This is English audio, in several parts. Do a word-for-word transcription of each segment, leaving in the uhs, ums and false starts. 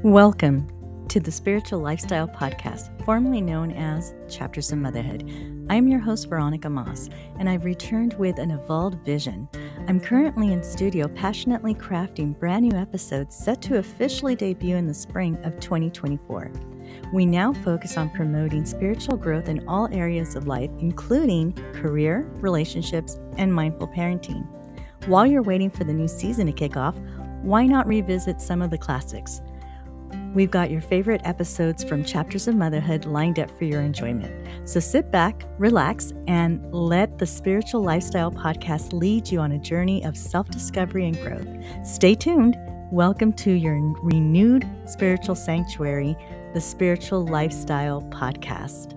Welcome to the Spiritual Lifestyle Podcast, formerly known as Chapters of Motherhood. I'm your host, Veronica Moss, and I've returned with an evolved vision. I'm currently in studio passionately crafting brand new episodes set to officially debut in the spring of twenty twenty-four. We now focus on promoting spiritual growth in all areas of life, including career, relationships, and mindful parenting. While you're waiting for the new season to kick off, why not revisit some of the classics? We've got your favorite episodes from Chapters of Motherhood lined up for your enjoyment. So sit back, relax, and let the Spiritual Lifestyle Podcast lead you on a journey of self-discovery and growth. Stay tuned. Welcome to your renewed spiritual sanctuary, the Spiritual Lifestyle Podcast.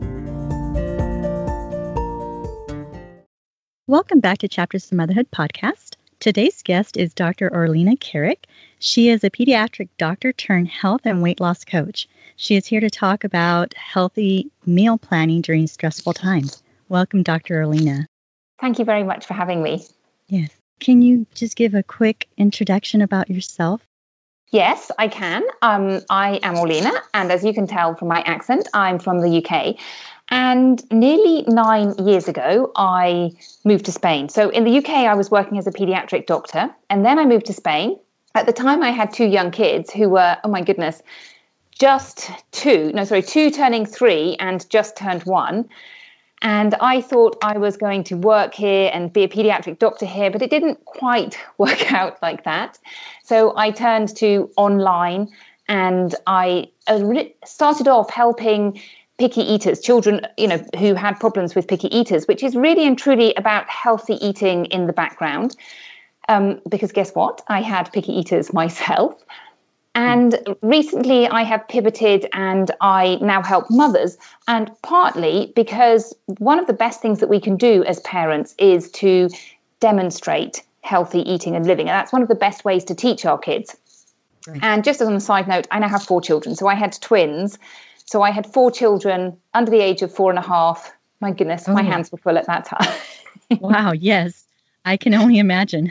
Welcome back to Chapters of Motherhood Podcast. Today's guest is Doctor Orlena Carrick. She is a pediatric doctor turned health and weight loss coach. She is here to talk about healthy meal planning during stressful times. Welcome, Doctor Orlena. Thank you very much for having me. Yes. Can you just give a quick introduction about yourself? Yes, I can. Um, I am Orlena, and as you can tell from my accent, I'm from the U K. And nearly nine years ago, I moved to Spain. So in the U K, I was working as a pediatric doctor, and then I moved to Spain. At the time, I had two young kids who were, oh my goodness, just two, no, sorry, two turning three and just turned one. And I thought I was going to work here and be a pediatric doctor here, but it didn't quite work out like that. So I turned to online, and I started off helping picky eaters, children, you know, who had problems with picky eaters, which is really and truly about healthy eating in the background. Um, because guess what? I had picky eaters myself. And recently I have pivoted and I now help mothers. And partly because one of the best things that we can do as parents is to demonstrate healthy eating and living. And that's one of the best ways to teach our kids. Right. And just as on a side note, I now have four children. So I had twins. So I had four children under the age of four and a half. My goodness, oh. My hands were full at that time. Wow, yes. I can only imagine.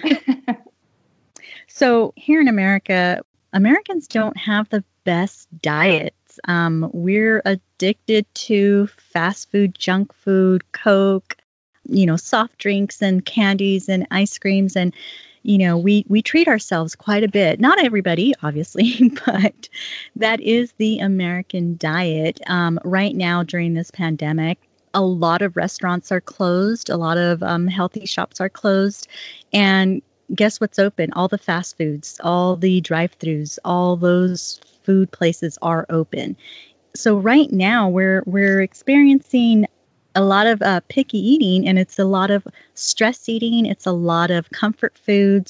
So here in America, Americans don't have the best diets. Um, we're addicted to fast food, junk food, Coke, you know, soft drinks and candies and ice creams. And, you know, we, we treat ourselves quite a bit. Not everybody, obviously, but that is the American diet. Um, right now during this pandemic, a lot of restaurants are closed. A lot of um, healthy shops are closed. And guess what's open? All the fast foods, all the drive-thrus, all those food places are open. So right now we're we're experiencing a lot of uh, picky eating, and it's a lot of stress eating. It's a lot of comfort foods.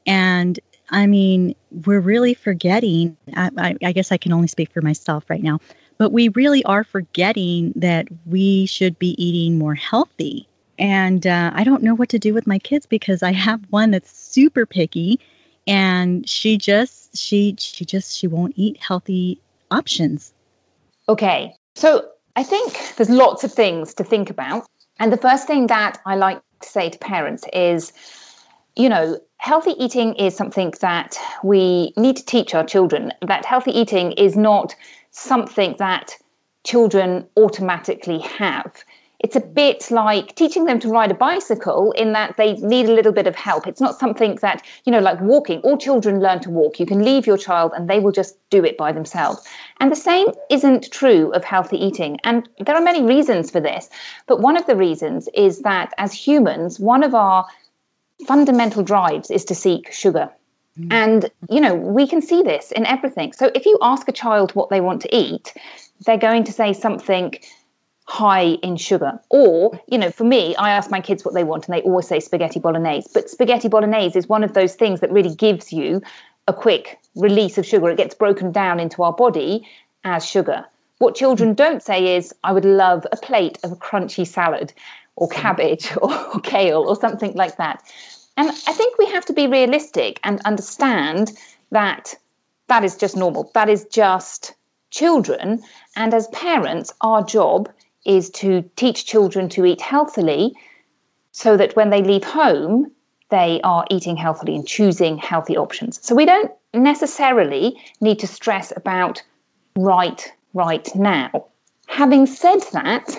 And I mean, we're really forgetting, I, I, I guess I can only speak for myself right now, but we really are forgetting that we should be eating more healthy. And uh, I don't know what to do with my kids because I have one that's super picky, and she just, she, she just, she won't eat healthy options. Okay. So I think there's lots of things to think about. And the first thing that I like to say to parents is, you know, healthy eating is something that we need to teach our children. That healthy eating is not something that children automatically have. It's a bit like teaching them to ride a bicycle in that they need a little bit of help. It's not something that, you know, like walking. All children learn to walk. You can leave your child and they will just do it by themselves. And the same isn't true of healthy eating. And there are many reasons for this. But one of the reasons is that as humans, one of our fundamental drives is to seek sugar. Mm. And, you know, we can see this in everything. So if you ask a child what they want to eat, they're going to say something high in sugar. Or, you know, for me, I ask my kids what they want and they always say spaghetti bolognese. But spaghetti bolognese is one of those things that really gives you a quick release of sugar. It gets broken down into our body as sugar. What children don't say is, I would love a plate of a crunchy salad or cabbage or, or kale or something like that. And I think we have to be realistic and understand that that is just normal. That is just children. And as parents, our job is to teach children to eat healthily so that when they leave home, they are eating healthily and choosing healthy options. So we don't necessarily need to stress about right, right now. Having said that,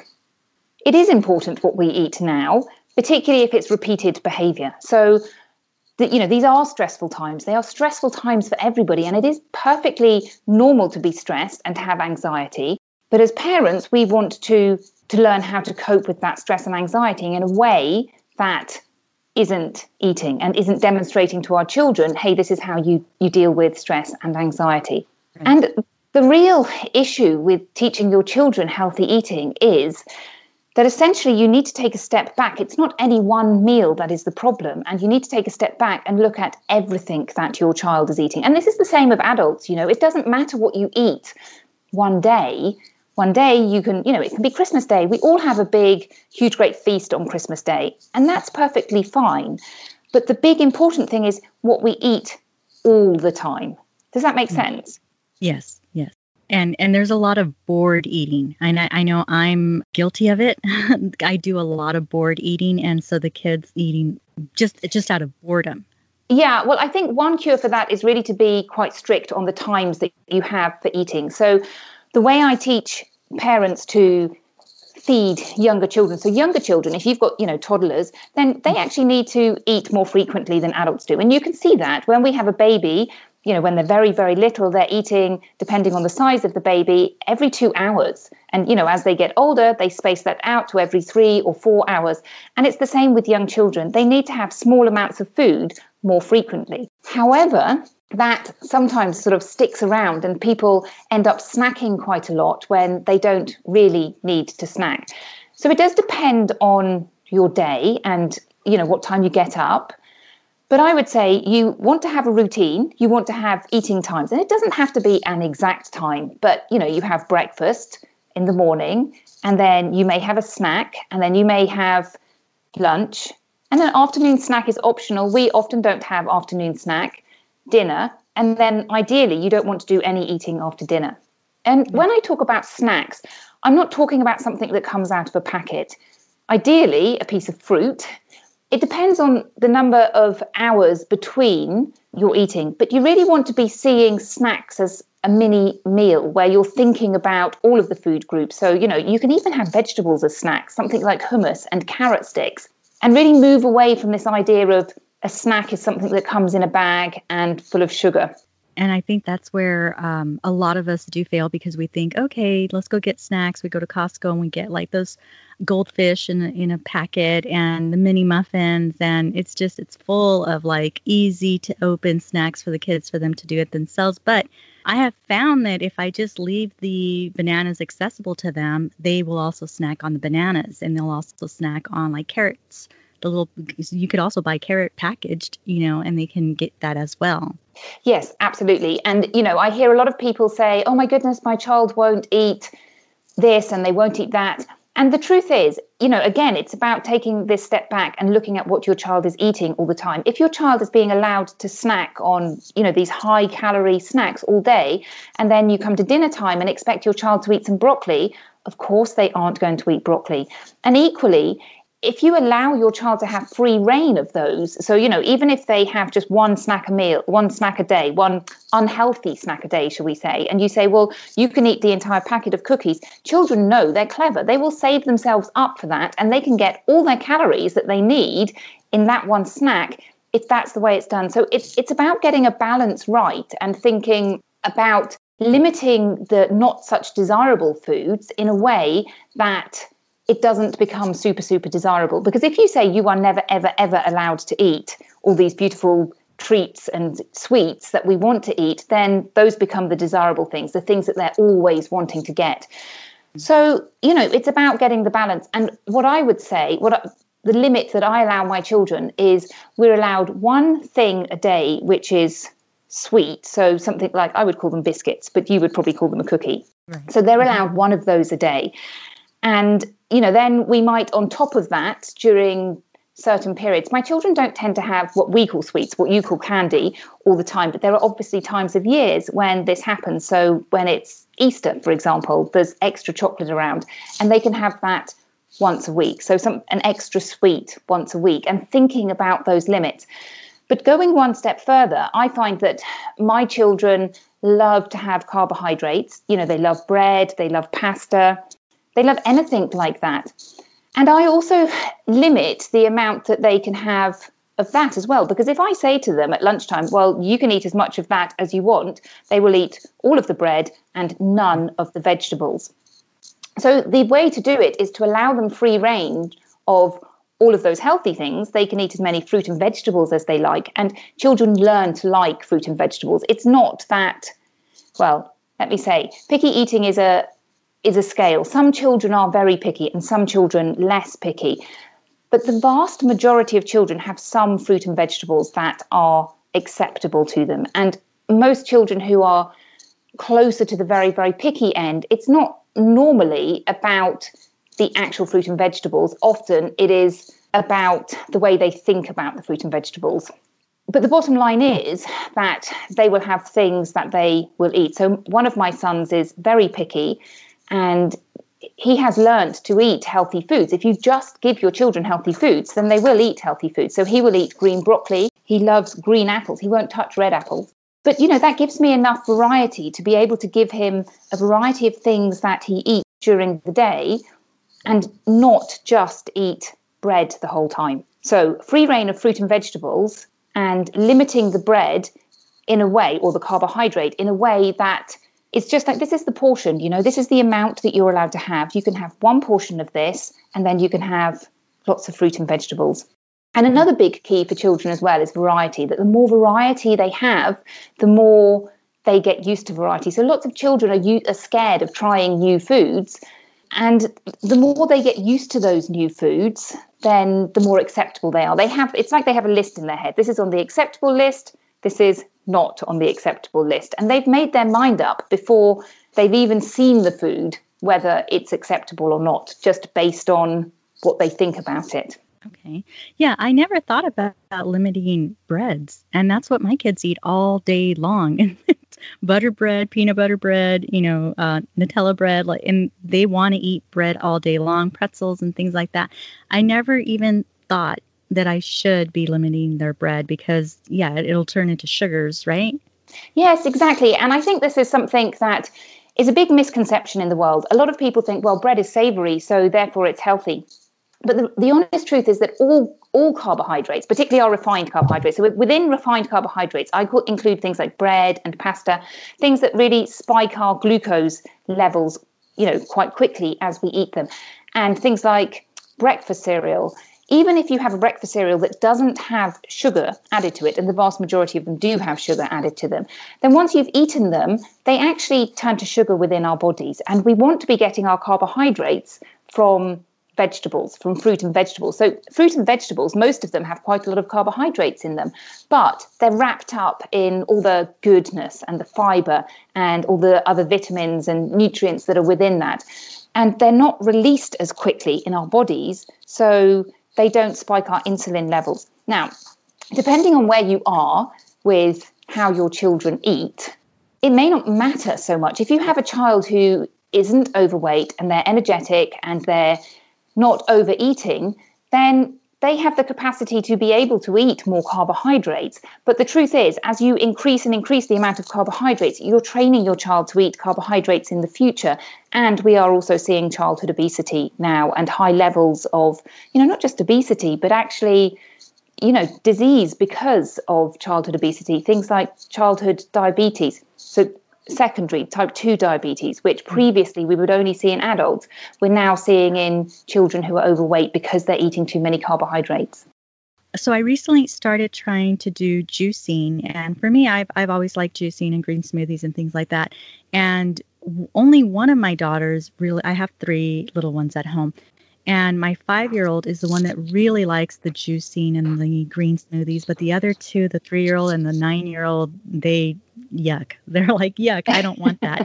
it is important what we eat now, particularly if it's repeated behavior. So, the, you know, these are stressful times. They are stressful times for everybody, and it is perfectly normal to be stressed and to have anxiety. But as parents, we want to, to learn how to cope with that stress and anxiety in a way that isn't eating and isn't demonstrating to our children, hey, this is how you, you deal with stress and anxiety. Right. And the real issue with teaching your children healthy eating is that essentially you need to take a step back. It's not any one meal that is the problem, and you need to take a step back and look at everything that your child is eating. And this is the same of adults. You know, it doesn't matter what you eat one day. One day you can, you know, it can be Christmas Day. We all have a big, huge, great feast on Christmas Day, and that's perfectly fine. But the big important thing is what we eat all the time. Does that make sense? Yes, yes. And and there's a lot of bored eating. And I, I know I'm guilty of it. I do a lot of bored eating, and so the kids eating just just out of boredom. Yeah, well, I think one cure for that is really to be quite strict on the times that you have for eating. So the way I teach parents to feed younger children, so younger children, if you've got, you know, toddlers, then they actually need to eat more frequently than adults do. And you can see that when we have a baby, you know, when they're very, very little, they're eating, depending on the size of the baby, every two hours. And, you know, as they get older, they space that out to every three or four hours. And it's the same with young children. They need to have small amounts of food more frequently. However, that sometimes sort of sticks around, and people end up snacking quite a lot when they don't really need to snack. So it does depend on your day and, you know, what time you get up. But I would say you want to have a routine, you want to have eating times, and it doesn't have to be an exact time, but, you know, you have breakfast in the morning, and then you may have a snack, and then you may have lunch, and then afternoon snack is optional. We often don't have afternoon snack, dinner, and then ideally you don't want to do any eating after dinner. And mm-hmm. when I talk about snacks, I'm not talking about something that comes out of a packet. Ideally, a piece of fruit. It depends on the number of hours between your eating, but you really want to be seeing snacks as a mini meal where you're thinking about all of the food groups. So, you know, you can even have vegetables as snacks, something like hummus and carrot sticks, and really move away from this idea of a snack is something that comes in a bag and full of sugar. And I think that's where um, a lot of us do fail, because we think, okay, let's go get snacks. We go to Costco and we get like those goldfish in a, in a packet and the mini muffins. And it's just, it's full of like easy to open snacks for the kids for them to do it themselves. But I have found that if I just leave the bananas accessible to them, they will also snack on the bananas, and they'll also snack on like carrots. The little, you could also buy carrot packaged, you know, and they can get that as well. Yes, absolutely. And, you know, I hear a lot of people say, oh my goodness, my child won't eat this and they won't eat that. And the truth is, you know, again, it's about taking this step back and looking at what your child is eating all the time. If your child is being allowed to snack on, you know, these high calorie snacks all day, and then you come to dinner time and expect your child to eat some broccoli, of course they aren't going to eat broccoli. And equally, if you allow your child to have free reign of those, so, you know, even if they have just one snack a meal, one snack a day, one unhealthy snack a day, shall we say, and you say, well, you can eat the entire packet of cookies, children know they're clever. They will save themselves up for that, and they can get all their calories that they need in that one snack if that's the way it's done. So it's it's about getting a balance right and thinking about limiting the not such desirable foods in a way that it doesn't become super, super desirable. Because if you say you are never, ever, ever allowed to eat all these beautiful treats and sweets that we want to eat, then those become the desirable things, the things that they're always wanting to get. So, you know, it's about getting the balance. And what I would say, what I, the limit that I allow my children is we're allowed one thing a day, which is sweet. So something like, I would call them biscuits, but you would probably call them a cookie. Right. So they're allowed one of those a day. And, you know, then we might, on top of that, during certain periods, my children don't tend to have what we call sweets, what you call candy, all the time. But there are obviously times of years when this happens. So when it's Easter, for example, there's extra chocolate around, and they can have that once a week. So some an extra sweet once a week, and thinking about those limits. But going one step further, I find that my children love to have carbohydrates. You know, they love bread, they love pasta, they love anything like that. And I also limit the amount that they can have of that as well. Because if I say to them at lunchtime, well, you can eat as much of that as you want, they will eat all of the bread and none of the vegetables. So the way to do it is to allow them free range of all of those healthy things. They can eat as many fruit and vegetables as they like. And children learn to like fruit and vegetables. It's not that, well, let me say, picky eating is a is a scale. Some children are very picky and some children less picky. But the vast majority of children have some fruit and vegetables that are acceptable to them. And most children who are closer to the very, very picky end, it's not normally about the actual fruit and vegetables. Often it is about the way they think about the fruit and vegetables. But the bottom line is that they will have things that they will eat. So one of my sons is very picky, and he has learned to eat healthy foods. If you just give your children healthy foods, then they will eat healthy foods. So he will eat green broccoli. He loves green apples. He won't touch red apples. But, you know, that gives me enough variety to be able to give him a variety of things that he eats during the day and not just eat bread the whole time. So free reign of fruit and vegetables and limiting the bread in a way, or the carbohydrate in a way that it's just like, this is the portion, you know, this is the amount that you're allowed to have. You can have one portion of this, and then you can have lots of fruit and vegetables. And another big key for children as well is variety, that the more variety they have, the more they get used to variety. So lots of children are, u- are scared of trying new foods. And the more they get used to those new foods, then the more acceptable they are. They have, it's like they have a list in their head. This is on the acceptable list. This is not on the acceptable list. And they've made their mind up before they've even seen the food, whether it's acceptable or not, just based on what they think about it. Okay. Yeah, I never thought about, about limiting breads. And that's what my kids eat all day long. Butter bread, peanut butter bread, you know, uh, Nutella bread, like, and they want to eat bread all day long, pretzels and things like that. I never even thought that I should be limiting their bread because, yeah, it'll turn into sugars, right? Yes, exactly. And I think this is something that is a big misconception in the world. A lot of people think, well, bread is savory, so therefore it's healthy. But the, the honest truth is that all all carbohydrates, particularly our refined carbohydrates, so within refined carbohydrates, I could include things like bread and pasta, things that really spike our glucose levels, you know, quite quickly as we eat them, and things like breakfast cereal. Even if you have a breakfast cereal that doesn't have sugar added to it, and the vast majority of them do have sugar added to them, then once you've eaten them, they actually turn to sugar within our bodies. And we want to be getting our carbohydrates from vegetables, from fruit and vegetables. So fruit and vegetables, most of them have quite a lot of carbohydrates in them, but they're wrapped up in all the goodness and the fiber and all the other vitamins and nutrients that are within that. And they're not released as quickly in our bodies, so they don't spike our insulin levels. Now, depending on where you are with how your children eat, it may not matter so much. If you have a child who isn't overweight and they're energetic and they're not overeating, then they have the capacity to be able to eat more carbohydrates. But the truth is, as you increase and increase the amount of carbohydrates, you're training your child to eat carbohydrates in the future. And we are also seeing childhood obesity now and high levels of, you know, not just obesity, but actually, you know, disease because of childhood obesity, things like childhood diabetes. So secondary type two diabetes, which previously we would only see in adults, we're now seeing in children who are overweight because they're eating too many carbohydrates. So I recently started trying to do juicing, and for me, I've I've always liked juicing and green smoothies and things like that. And only one of my daughters really, I have three little ones at home, and my five-year-old is the one that really likes the juicing and the green smoothies. But the other two, the three-year-old and the nine-year-old, they yuck. They're like, yuck, I don't want that.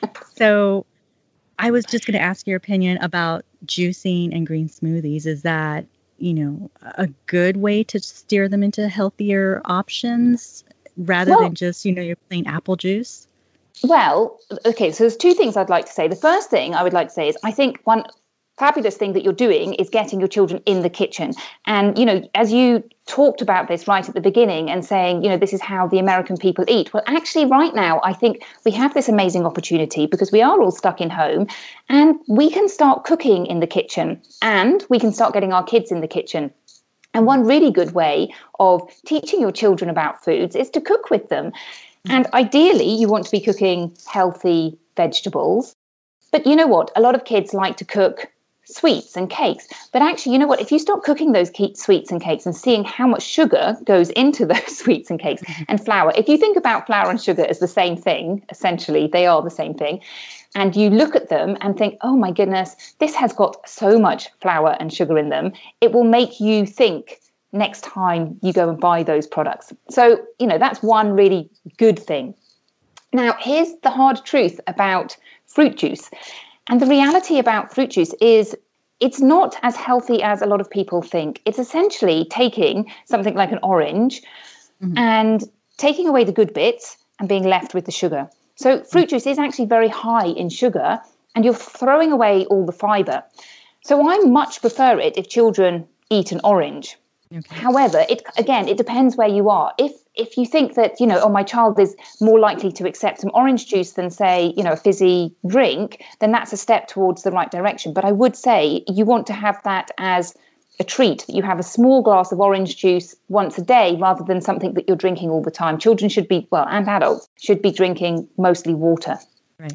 So I was just going to ask your opinion about juicing and green smoothies. Is that, you know, a good way to steer them into healthier options rather well, than just, you know, your plain apple juice? Well, okay, so there's two things I'd like to say. The first thing I would like to say is I think one fabulous thing that you're doing is getting your children in the kitchen. And, you know, as you talked about this right at the beginning and saying, you know, this is how the American people eat. Well, actually, right now, I think we have this amazing opportunity because we are all stuck in home and we can start cooking in the kitchen and we can start getting our kids in the kitchen. And one really good way of teaching your children about foods is to cook with them. And ideally, you want to be cooking healthy vegetables. But you know what? A lot of kids like to cook sweets and cakes. But actually, you know what? If you start cooking those sweets and cakes and seeing how much sugar goes into those sweets and cakes and flour, if you think about flour and sugar as the same thing, essentially, they are the same thing. And you look at them and think, oh my goodness, this has got so much flour and sugar in them. It will make you think next time you go and buy those products. So, you know, that's one really good thing. Now, here's the hard truth about fruit juice. And the reality about fruit juice is it's not as healthy as a lot of people think. It's essentially taking something like an orange mm-hmm. and taking away the good bits and being left with the sugar. So fruit juice is actually very high in sugar and you're throwing away all the fiber. So I much prefer it if children eat an orange. Okay. However, it again, it depends where you are. If if you think that, you know, oh, my child is more likely to accept some orange juice than, say, you know, a fizzy drink, then that's a step towards the right direction. But I would say you want to have that as a treat, that you have a small glass of orange juice once a day rather than something that you're drinking all the time. Children should be, well, and adults should be drinking mostly water. Right.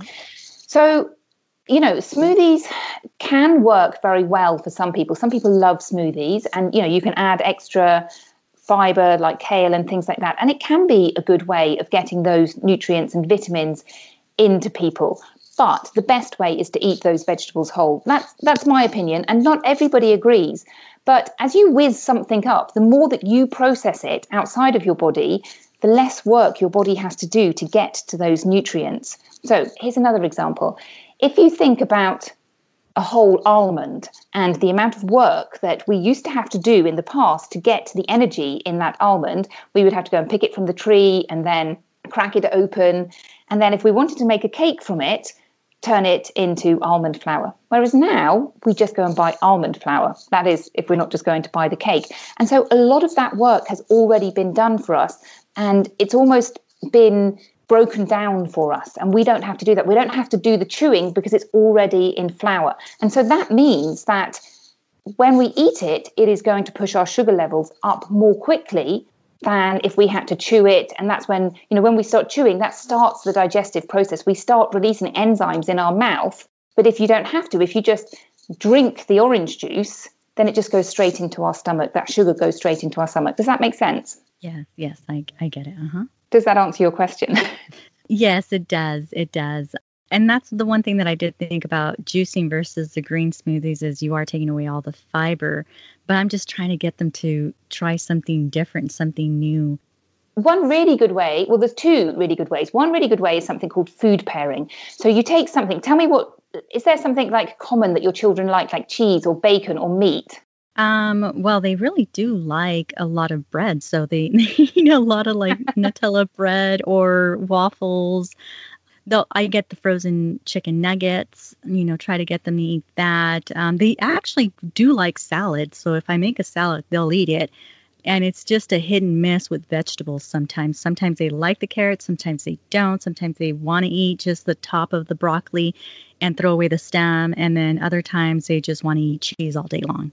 So, you know, smoothies can work very well for some people. Some people love smoothies and, you know, you can add extra fiber like kale and things like that. And it can be a good way of getting those nutrients and vitamins into people. But the best way is to eat those vegetables whole. That's that's my opinion. And not everybody agrees. But as you whiz something up, the more that you process it outside of your body, the less work your body has to do to get to those nutrients. So here's another example. If you think about a whole almond and the amount of work that we used to have to do in the past to get the energy in that almond, we would have to go and pick it from the tree and then crack it open. And then if we wanted to make a cake from it, turn it into almond flour. Whereas now we just go and buy almond flour. That is, if we're not just going to buy the cake. And so a lot of that work has already been done for us. And it's almost been broken down for us, and we don't have to do that. We don't have to do the chewing because it's already in flour. And so that means that when we eat it, it is going to push our sugar levels up more quickly than if we had to chew it. And that's when, you know, when we start chewing, that starts the digestive process. We start releasing enzymes in our mouth. But if you don't have to, if you just drink the orange juice, then it just goes straight into our stomach. That sugar goes straight into our stomach. Does that make sense? Yes, yes, I, I get it. Uh-huh. Does that answer your question? Yes, it does. It does. And that's the one thing that I did think about juicing versus the green smoothies is you are taking away all the fiber. But I'm just trying to get them to try something different, something new. One really good way, well, there's two really good ways. One really good way is something called food pairing. So you take something, tell me what, is there something like common that your children like, like cheese or bacon or meat? Um, well, they really do like a lot of bread. So they, you know, a lot of like Nutella bread or waffles. They'll, I get the frozen chicken nuggets, you know, try to get them to eat that. Um, they actually do like salad. So if I make a salad, they'll eat it. And it's just a hit and miss with vegetables sometimes. Sometimes they like the carrots, sometimes they don't. Sometimes they want to eat just the top of the broccoli and throw away the stem. And then other times they just want to eat cheese all day long.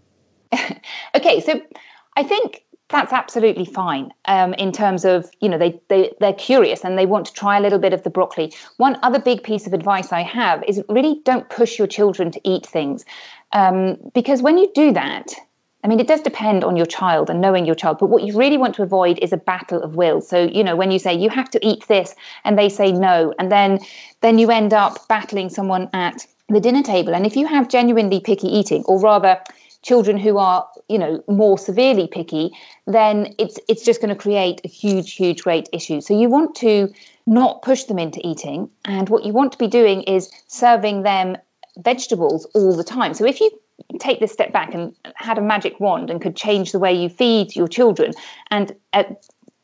Okay, so I think that's absolutely fine um, in terms of, you know, they, they, they're curious and they want to try a little bit of the broccoli. One other big piece of advice I have is really don't push your children to eat things um, because when you do that, I mean, it does depend on your child and knowing your child, but what you really want to avoid is a battle of wills. So, you know, when you say you have to eat this and they say no, and then then you end up battling someone at the dinner table. And if you have genuinely picky eating, or rather children who are, you know, more severely picky, then it's it's just going to create a huge, huge, great issue. So you want to not push them into eating. And what you want to be doing is serving them vegetables all the time. So if you take this step back and had a magic wand and could change the way you feed your children and uh,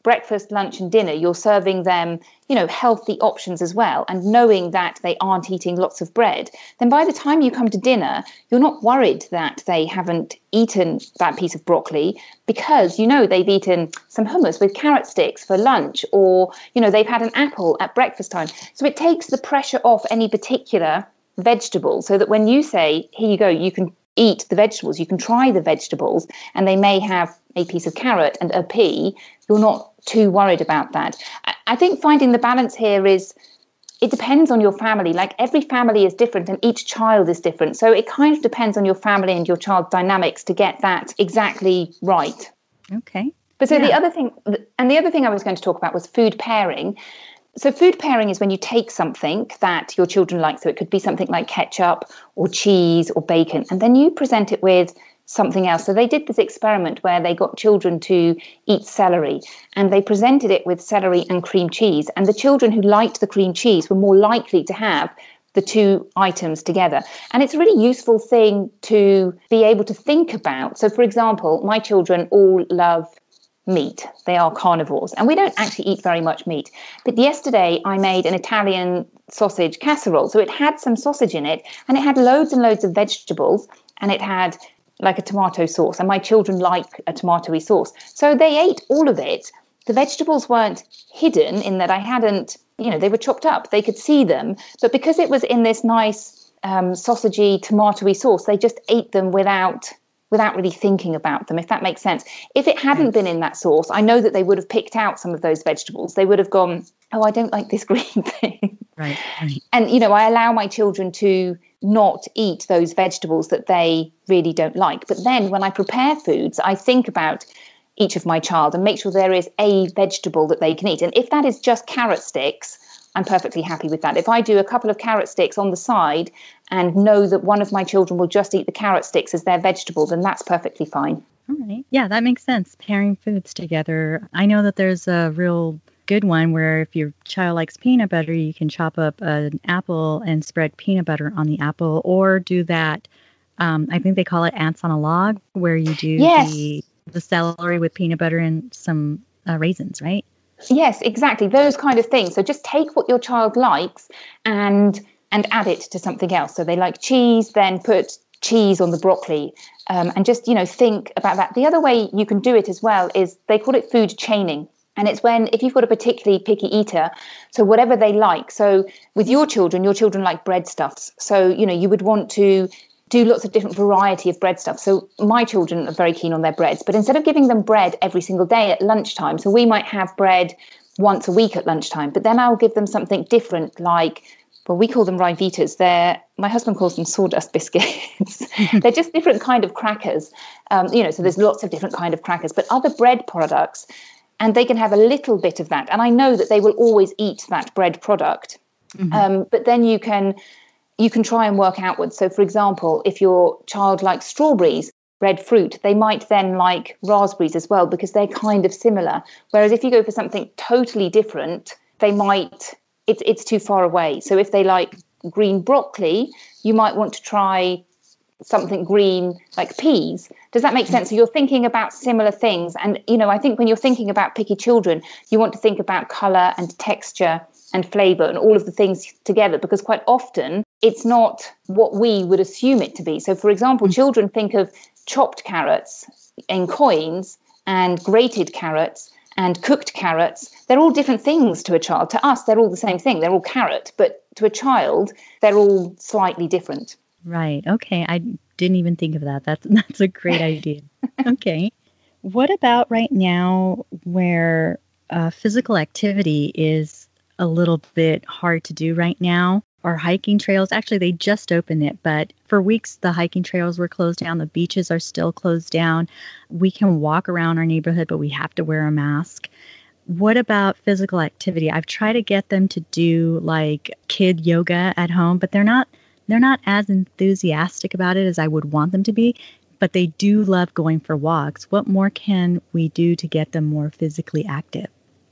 breakfast, lunch and dinner, you're serving them, you know, healthy options as well. And knowing that they aren't eating lots of bread, then by the time you come to dinner, you're not worried that they haven't eaten that piece of broccoli, because you know they've eaten some hummus with carrot sticks for lunch, or, you know, they've had an apple at breakfast time. So it takes the pressure off any particular vegetable, so that when you say, here you go, you can eat the vegetables, you can try the vegetables, and they may have a piece of carrot and a pea, you're not too worried about that. I think finding the balance here is, it depends on your family. Like, every family is different and each child is different. So it kind of depends on your family and your child's dynamics to get that exactly right. Okay. But so yeah. the other thing, and the other thing I was going to talk about was food pairing. So food pairing is when you take something that your children like. So it could be something like ketchup or cheese or bacon, and then you present it with something else. So they did this experiment where they got children to eat celery, and they presented it with celery and cream cheese. And the children who liked the cream cheese were more likely to have the two items together. And it's a really useful thing to be able to think about. So, for example, my children all love meat. They are carnivores, and we don't actually eat very much meat. But yesterday I made an Italian sausage casserole. So it had some sausage in it, and it had loads and loads of vegetables, and it had like a tomato sauce, and my children like a tomatoey sauce. So they ate all of it. The vegetables weren't hidden in that I hadn't, you know, they were chopped up. They could see them. But because it was in this nice um, sausagey, tomatoey sauce, they just ate them without without really thinking about them, if that makes sense. If it hadn't been in that sauce, I know that they would have picked out some of those vegetables. They would have gone, oh, I don't like this green thing. Right, right. And, you know, I allow my children to not eat those vegetables that they really don't like. But then when I prepare foods, I think about each of my child and make sure there is a vegetable that they can eat. And if that is just carrot sticks, I'm perfectly happy with that. If I do a couple of carrot sticks on the side and know that one of my children will just eat the carrot sticks as their vegetable, then that's perfectly fine. All right. Yeah, that makes sense. Pairing foods together. I know that there's a real good one where if your child likes peanut butter, you can chop up an apple and spread peanut butter on the apple, or do that. Um, I think they call it ants on a log, where you do yes. the, the celery with peanut butter and some uh, raisins, right? Yes, exactly. Those kind of things. So just take what your child likes and and add it to something else. So they like cheese, then put cheese on the broccoli, um, and just, you know, think about that. The other way you can do it as well is they call it food chaining. And it's when, if you've got a particularly picky eater, so whatever they like. So with your children, your children like breadstuffs. So, you know, you would want to do lots of different variety of bread stuff. So my children are very keen on their breads, but instead of giving them bread every single day at lunchtime, so we might have bread once a week at lunchtime, but then I'll give them something different, like, well, we call them Ryvitas. They're, my husband calls them sawdust biscuits. They're just different kind of crackers. Um, you know, so there's lots of different kind of crackers, but other bread products, and they can have a little bit of that. And I know that they will always eat that bread product. Mm-hmm. Um, but then you can you can try and work outwards. So, for example, if your child likes strawberries, red fruit, they might then like raspberries as well, because they're kind of similar. Whereas if you go for something totally different, they might, it's it's too far away. So if they like green broccoli, you might want to try something green like peas. Does that make sense? So you're thinking about similar things. And, you know, I think when you're thinking about picky children, you want to think about colour and texture and flavour and all of the things together, because quite often it's not what we would assume it to be. So, for example, children think of chopped carrots in coins and grated carrots and cooked carrots. They're all different things to a child. To us, they're all the same thing. They're all carrot. But to a child, they're all slightly different. Right. Okay. I didn't even think of that. That's that's a great idea. Okay. What about right now where uh, physical activity is a little bit hard to do right now? Our hiking trails, actually, they just opened it, but for weeks, the hiking trails were closed down. The beaches are still closed down. We can walk around our neighborhood, but we have to wear a mask. What about physical activity? I've tried to get them to do like kid yoga at home, but they're not they're not as enthusiastic about it as I would want them to be, but they do love going for walks. What more can we do to get them more physically active?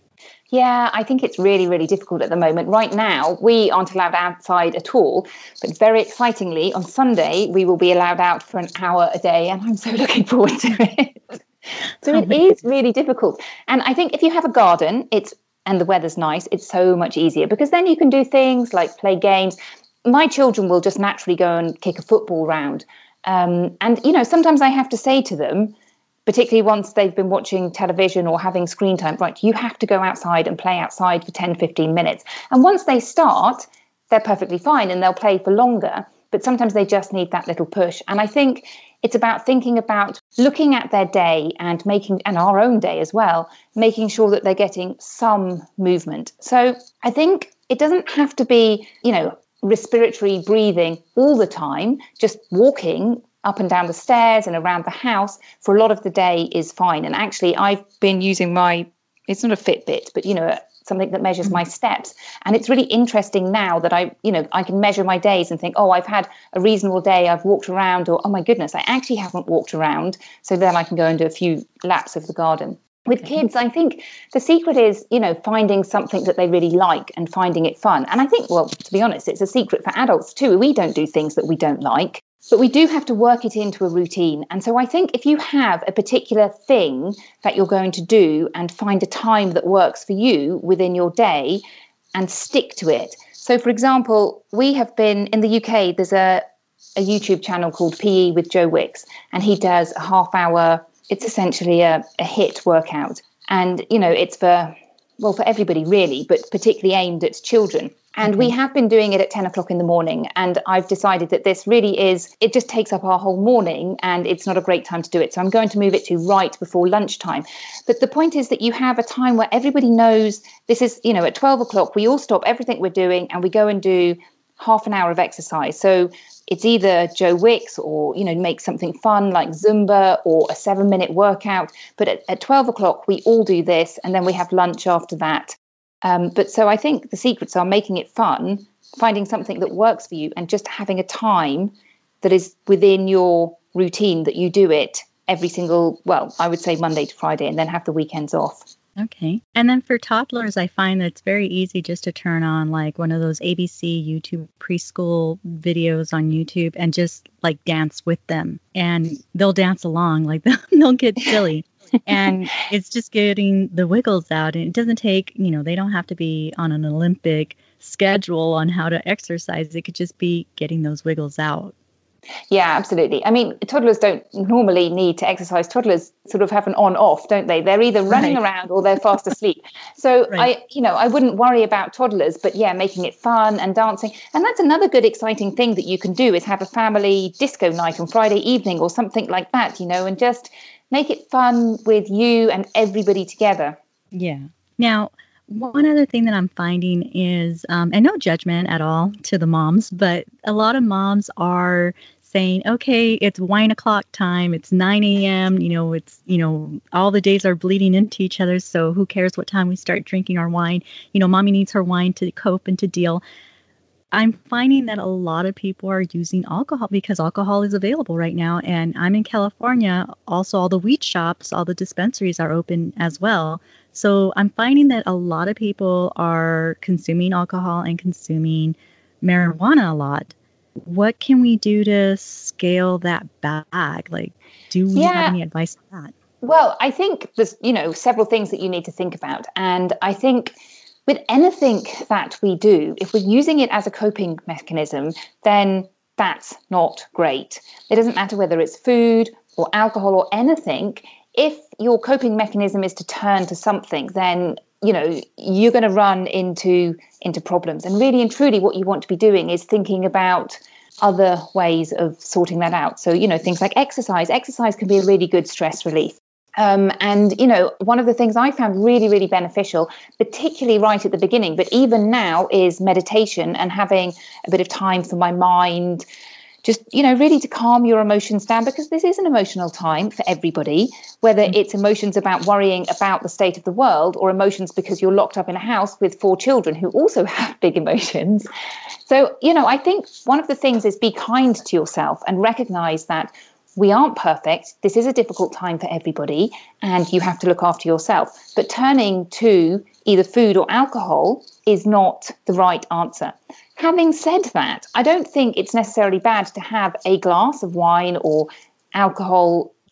Yeah, I think it's really, really difficult at the moment. Right now, we aren't allowed outside at all. But very excitingly, on Sunday, we will be allowed out for an hour a day. And I'm so looking forward to it. So Oh it my is goodness. really difficult. And I think if you have a garden, it's and the weather's nice, it's so much easier because then you can do things like play games. My children will just naturally go and kick a football round. Um, and, you know, sometimes I have to say to them, particularly once they've been watching television or having screen time, right, you have to go outside and play outside for ten, fifteen minutes. And once they start, they're perfectly fine and they'll play for longer. But sometimes they just need that little push. And I think it's about thinking about looking at their day and making, and our own day as well, making sure that they're getting some movement. So I think it doesn't have to be, you know, respiratory breathing all the time. Just walking up and down the stairs and around the house for a lot of the day is fine. And actually, I've been using my, it's not a Fitbit, but, you know, something that measures my steps. And it's really interesting now that I, you know, I can measure my days and think, oh, I've had a reasonable day. I've walked around, or, oh my goodness, I actually haven't walked around. So then I can go and do a few laps of the garden. With Okay. kids, I think the secret is, you know, finding something that they really like and finding it fun. And I think, well, to be honest, it's a secret for adults too. We don't do things that we don't like, but we do have to work it into a routine. And so I think if you have a particular thing that you're going to do and find a time that works for you within your day and stick to it. So, for example, we have been in the U K, there's a, a YouTube channel called P E with Joe Wicks, and he does a half hour. It's essentially a, a HIIT workout. And, you know, it's for, well, for everybody really, but particularly aimed at children. And we have been doing it at ten o'clock in the morning. And I've decided that this really is, it just takes up our whole morning and it's not a great time to do it. So I'm going to move it to right before lunchtime. But the point is that you have a time where everybody knows this is, you know, at twelve o'clock, we all stop everything we're doing and we go and do half an hour of exercise. So it's either Joe Wicks or, you know, make something fun like Zumba or a seven minute workout. But at, at twelve o'clock, we all do this and then we have lunch after that. Um, but so I think the secrets are making it fun, finding something that works for you and just having a time that is within your routine that you do it every single, well, I would say Monday to Friday and then have the weekends off. Okay. And then for toddlers, I find that it's very easy just to turn on like one of those A B C YouTube preschool videos on YouTube and just like dance with them. And they'll dance along, like they'll, they'll get silly. And it's just getting the wiggles out. And it doesn't take, you know, they don't have to be on an Olympic schedule on how to exercise. It could just be getting those wiggles out. Yeah, absolutely. I mean, toddlers don't normally need to exercise. Toddlers sort of have an on-off, don't they? They're either running Right. around or they're fast asleep. So Right. I, you know, I wouldn't worry about toddlers, but yeah, making it fun and dancing. And that's another good, exciting thing that you can do is have a family disco night on Friday evening or something like that, you know, and just make it fun with you and everybody together. Yeah. Now, one other thing that I'm finding is, um, and no judgment at all to the moms, but a lot of moms are saying, okay, it's wine o'clock time. It's nine a.m. You know, it's, you know, all the days are bleeding into each other. So who cares what time we start drinking our wine? You know, mommy needs her wine to cope and to deal. I'm finding that a lot of people are using alcohol because alcohol is available right now. And I'm in California. Also, all the weed shops, all the dispensaries are open as well. So I'm finding that a lot of people are consuming alcohol and consuming marijuana a lot. What can we do to scale that back? Like, do we have Yeah. any advice on that? Well, I think there's, you know, several things that you need to think about. And I think with anything that we do, if we're using it as a coping mechanism, then that's not great. It doesn't matter whether it's food or alcohol or anything. If your coping mechanism is to turn to something, then, you know, you're going to run into into problems. And really and truly what you want to be doing is thinking about other ways of sorting that out. So, you know, things like exercise. Exercise can be a really good stress relief. Um, and, you know, one of the things I found really, really beneficial, particularly right at the beginning, but even now, is meditation and having a bit of time for my mind, just, you know, really to calm your emotions down, because this is an emotional time for everybody, whether it's emotions about worrying about the state of the world or emotions because you're locked up in a house with four children who also have big emotions. So, you know, I think one of the things is be kind to yourself and recognize that we aren't perfect. This is a difficult time for everybody, and you have to look after yourself. But turning to either food or alcohol is not the right answer. Having said that, I don't think it's necessarily bad to have a glass of wine or alcohol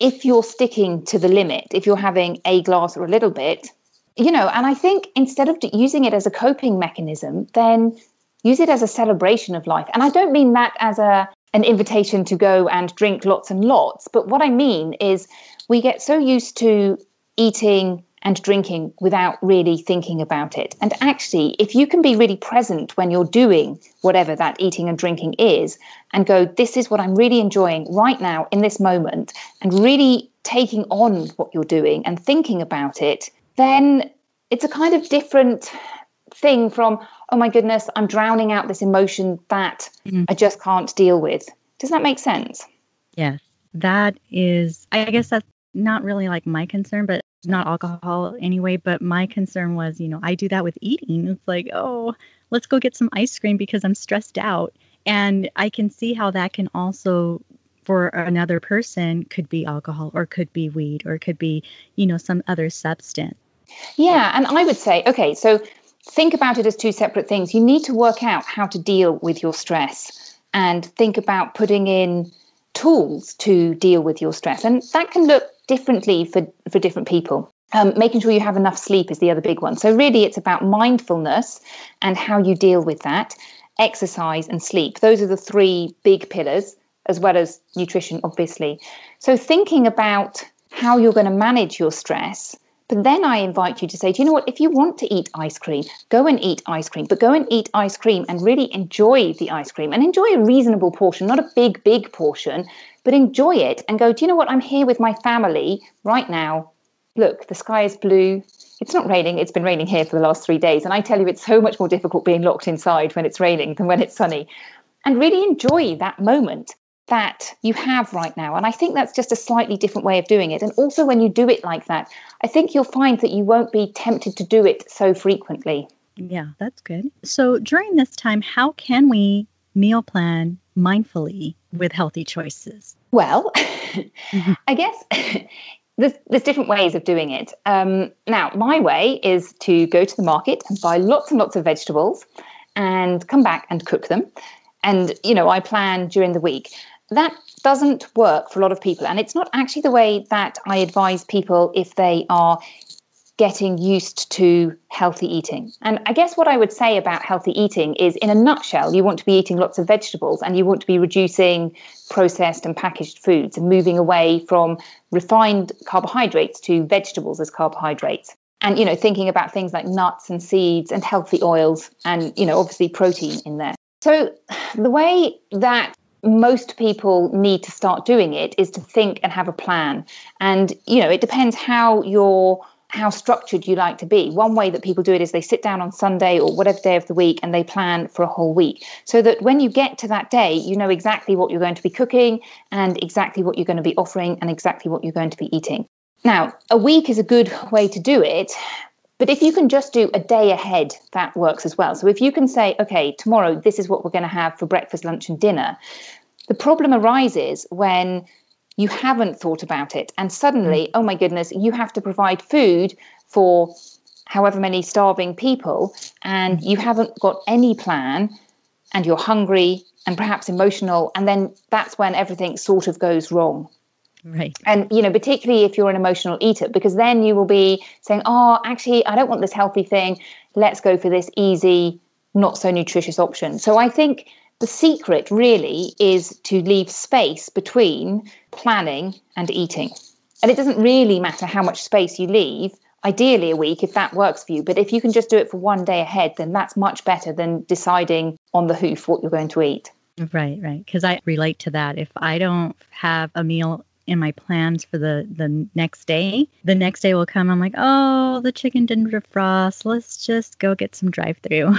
if you're sticking to the limit, if you're having a glass or a little bit, you know, and I think instead of using it as a coping mechanism, then use it as a celebration of life. And I don't mean that as a an invitation to go and drink lots and lots. But what I mean is we get so used to eating and drinking without really thinking about it. And actually, if you can be really present when you're doing whatever that eating and drinking is, and go, this is what I'm really enjoying right now in this moment, and really taking on what you're doing and thinking about it, then it's a kind of different thing from, oh my goodness, I'm drowning out this emotion that mm. I just can't deal with. Does that make sense? Yes, that is, I guess that's not really like my concern, but not alcohol anyway. But my concern was, you know, I do that with eating. It's like, oh, let's go get some ice cream because I'm stressed out. And I can see how that can also, for another person, could be alcohol or could be weed or could be, you know, some other substance. Yeah. And I would say, okay, so think about it as two separate things. You need to work out how to deal with your stress and think about putting in tools to deal with your stress. And that can look differently for, for different people. Um, making sure you have enough sleep is the other big one. So really, it's about mindfulness and how you deal with that. Exercise and sleep. Those are the three big pillars, as well as nutrition, obviously. So thinking about how you're going to manage your stress. But then I invite you to say, do you know what? If you want to eat ice cream, go and eat ice cream, but go and eat ice cream and really enjoy the ice cream and enjoy a reasonable portion, not a big, big portion, but enjoy it and go, do you know what? I'm here with my family right now. Look, the sky is blue. It's not raining. It's been raining here for the last three days. And I tell you, it's so much more difficult being locked inside when it's raining than when it's sunny. And really enjoy that moment that you have right now. And I think that's just a slightly different way of doing it. And also when you do it like that, I think you'll find that you won't be tempted to do it so frequently. Yeah, that's good. So during this time, how can we meal plan mindfully with healthy choices? Well, mm-hmm. I guess there's, there's different ways of doing it. Um, now, my way is to go to the market and buy lots and lots of vegetables and come back and cook them. And, you know, I plan during the week. That doesn't work for a lot of people. And it's not actually the way that I advise people if they are getting used to healthy eating. And I guess what I would say about healthy eating is, in a nutshell, you want to be eating lots of vegetables and you want to be reducing processed and packaged foods and moving away from refined carbohydrates to vegetables as carbohydrates. And, you know, thinking about things like nuts and seeds and healthy oils and, you know, obviously protein in there. So the way that most people need to start doing it is to think and have a plan. And, you know, it depends how you're, how structured you like to be. One way that people do it is they sit down on Sunday or whatever day of the week and they plan for a whole week, so that when you get to that day, you know exactly what you're going to be cooking and exactly what you're going to be offering and exactly what you're going to be eating. Now, a week is a good way to do it. But if you can just do a day ahead, that works as well. So if you can say, okay, tomorrow, this is what we're going to have for breakfast, lunch and dinner. The problem arises when you haven't thought about it. And suddenly, oh my goodness, you have to provide food for however many starving people. And you haven't got any plan and you're hungry and perhaps emotional. And then that's when everything sort of goes wrong. Right. And, you know, particularly if you're an emotional eater, because then you will be saying, oh, actually, I don't want this healthy thing. Let's go for this easy, not so nutritious option. So I think the secret really is to leave space between planning and eating. And it doesn't really matter how much space you leave, ideally a week, if that works for you. But if you can just do it for one day ahead, then that's much better than deciding on the hoof what you're going to eat. Right, right. Because I relate to that. If I don't have a meal in my plans for the, the next day, the next day will come. I'm like, oh, the chicken didn't defrost. Let's just go get some drive-through.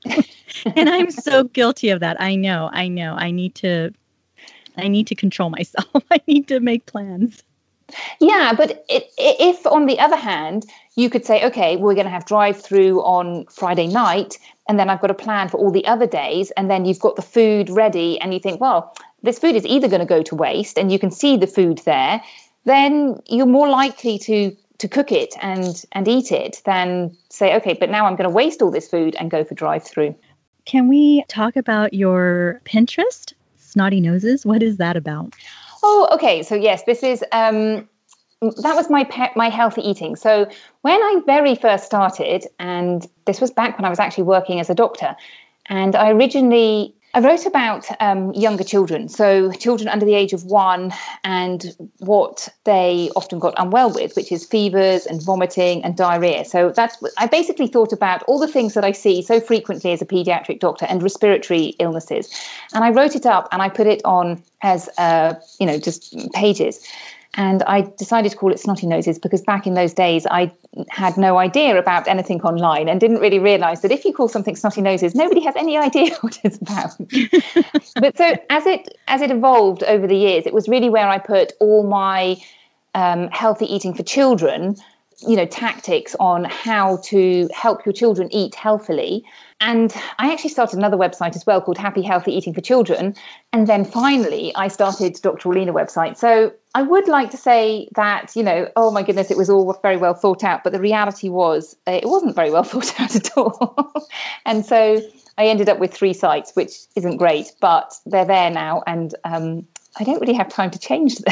And I'm so guilty of that. I know, I know. I need to, I need to control myself. I need to make plans. Yeah, but it, if on the other hand, you could say, okay, we're going to have drive-through on Friday night, and then I've got a plan for all the other days, and then you've got the food ready, and you think, well, this food is either going to go to waste, and you can see the food there, then you're more likely to to cook it and and eat it than say, okay, but now I'm going to waste all this food and go for drive-through. Can we talk about your Pinterest, Snotty Noses? What is that about? Oh, okay. So yes, this is um, that was my pe- my healthy eating. So when I very first started, and this was back when I was actually working as a doctor, and I originally I wrote about um, younger children, so children under the age of one, and what they often got unwell with, which is fevers and vomiting and diarrhea. So that's I basically thought about all the things that I see so frequently as a pediatric doctor and respiratory illnesses, and I wrote it up and I put it on as uh, you know just pages. And I decided to call it Snotty Noses because back in those days, I had no idea about anything online and didn't really realize that if you call something Snotty Noses, nobody has any idea what it's about. But so as it as it evolved over the years, it was really where I put all my um, healthy eating for children, you know, tactics on how to help your children eat healthily. And I actually started another website as well called Happy Healthy Eating for Children. And then finally, I started Doctor Orlina website. So I would like to say that, you know, oh my goodness, it was all very well thought out. But the reality was uh, it wasn't very well thought out at all. And so I ended up with three sites, which isn't great, but they're there now. And um, I don't really have time to change them.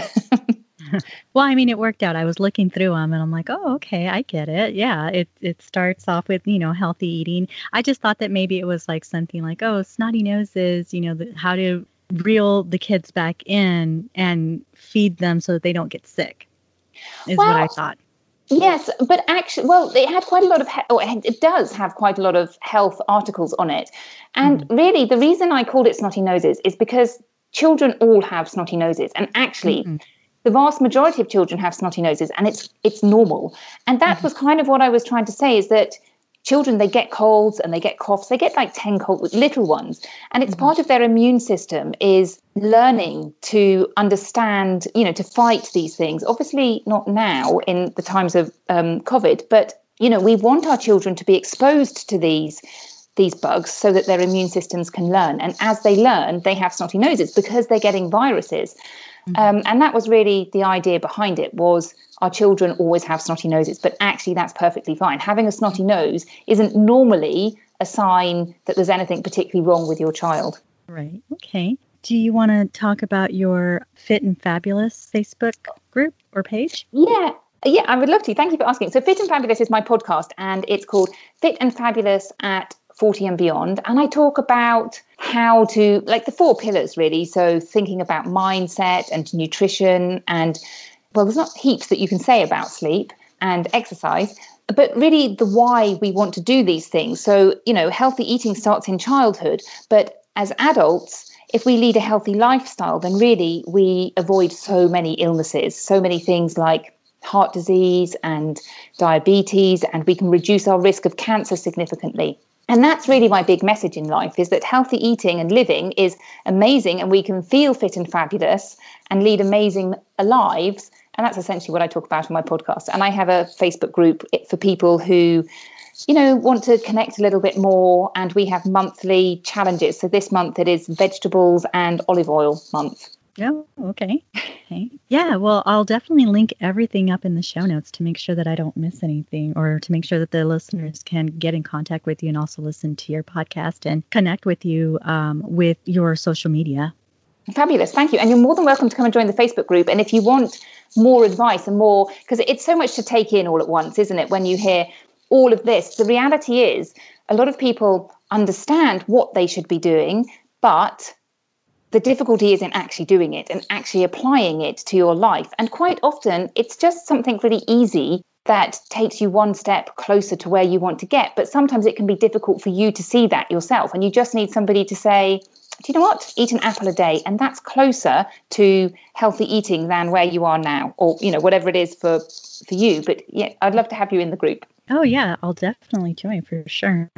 Well, I mean, it worked out. I was looking through them and I'm like, oh, okay, I get it. Yeah, it it starts off with, you know, healthy eating. I just thought that maybe it was like something like, oh, Snotty Noses, you know, the, how to reel the kids back in and feed them so that they don't get sick is well, what I thought. Yes, but actually, well, it had quite a lot of, he- or it does have quite a lot of health articles on it. And mm-hmm. really, the reason I called it Snotty Noses is because children all have snotty noses. And actually, mm-hmm. the vast majority of children have snotty noses, and it's it's normal. And that mm-hmm. was kind of what I was trying to say, is that children, they get colds and they get coughs. They get like ten colds, little ones. And it's mm-hmm. part of their immune system is learning to understand, you know, to fight these things. Obviously not now in the times of um, COVID, but, you know, we want our children to be exposed to these these bugs so that their immune systems can learn. And as they learn, they have snotty noses because they're getting viruses. Um, and that was really the idea behind it, was our children always have snotty noses, but actually that's perfectly fine. Having a snotty nose isn't normally a sign that there's anything particularly wrong with your child. Right. Okay. Do you want to talk about your Fit and Fabulous Facebook group or page? Yeah. Yeah, I would love to. Thank you for asking. So Fit and Fabulous is my podcast, and it's called Fit and Fabulous at forty and Beyond. And I talk about how to, like the four pillars, really. So thinking about mindset and nutrition, and, well, there's not heaps that you can say about sleep and exercise, but really the why we want to do these things. So, you know, healthy eating starts in childhood, but as adults, if we lead a healthy lifestyle, then really we avoid so many illnesses, so many things like heart disease and diabetes, and we can reduce our risk of cancer significantly. And that's really my big message in life, is that healthy eating and living is amazing, and we can feel fit and fabulous and lead amazing lives. And that's essentially what I talk about in my podcast. And I have a Facebook group for people who, you know, want to connect a little bit more. And we have monthly challenges. So this month it is vegetables and olive oil month. Oh, okay. Okay. Yeah, well, I'll definitely link everything up in the show notes to make sure that I don't miss anything, or to make sure that the listeners can get in contact with you and also listen to your podcast and connect with you um, with your social media. Fabulous. Thank you. And you're more than welcome to come and join the Facebook group. And if you want more advice and more, because it's so much to take in all at once, isn't it? When you hear all of this, the reality is a lot of people understand what they should be doing, but the difficulty is in actually doing it and actually applying it to your life. And quite often it's just something really easy that takes you one step closer to where you want to get. But sometimes it can be difficult for you to see that yourself. And you just need somebody to say, do you know what? Eat an apple a day. And that's closer to healthy eating than where you are now, or, you know, whatever it is for, for you. But yeah, I'd love to have you in the group. Oh, yeah, I'll definitely join for sure.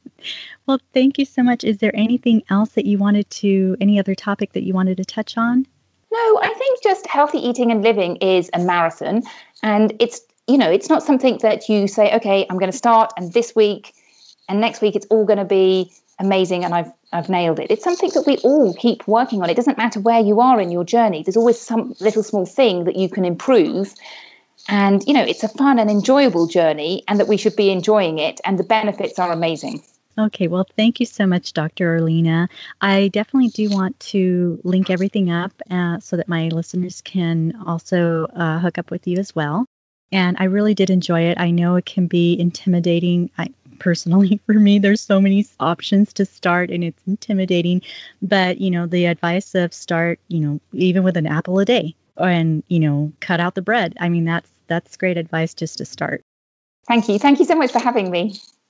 Well, thank you so much. Is there anything else that you wanted to, any other topic that you wanted to touch on? No, I think just healthy eating and living is a marathon. And it's, you know, it's not something that you say, okay, I'm going to start, and this week and next week it's all going to be amazing and I've I've nailed it. It's something that we all keep working on. It doesn't matter where you are in your journey. There's always some little small thing that you can improve. And, you know, it's a fun and enjoyable journey, and that we should be enjoying it, and the benefits are amazing. Okay, well, thank you so much, Doctor Orlina. I definitely do want to link everything up uh, so that my listeners can also uh, hook up with you as well. And I really did enjoy it. I know it can be intimidating. I personally, for me, there's so many options to start, and it's intimidating. But you know, the advice of start, you know, even with an apple a day, and you know, cut out the bread. I mean, that's that's great advice just to start. Thank you. Thank you so much for having me.